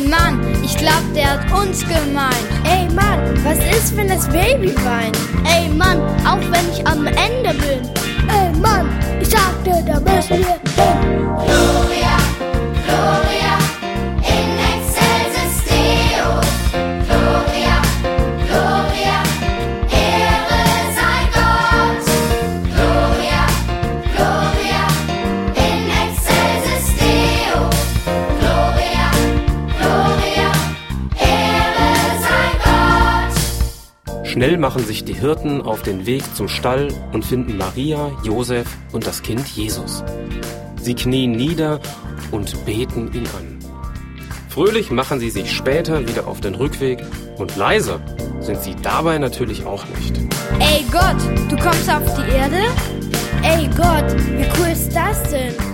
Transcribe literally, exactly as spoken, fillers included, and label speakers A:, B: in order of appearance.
A: Mann, ich glaub, der hat uns gemeint.
B: Ey Mann, was ist, wenn das Baby weint?
A: Ey Mann, auch wenn ich am Ende bin.
B: Ey Mann, ich sagte, da müssen wir hin.
C: Gloria, Gloria, in excelsis Deo. Gloria, Gloria, Ehre sei Gott. Gloria, Gloria, in excelsis Deo. Gloria, Gloria, Ehre sei Gott.
D: Schnell machen sich die Hirten auf den Weg zum Stall und finden Maria, Josef und das Kind Jesus. Sie knien nieder und beten ihn an. Fröhlich machen sie sich später wieder auf den Rückweg und leise sind sie dabei natürlich auch nicht.
A: Ey Gott, du kommst auf die Erde?
B: Ey Gott, wie cool ist das denn?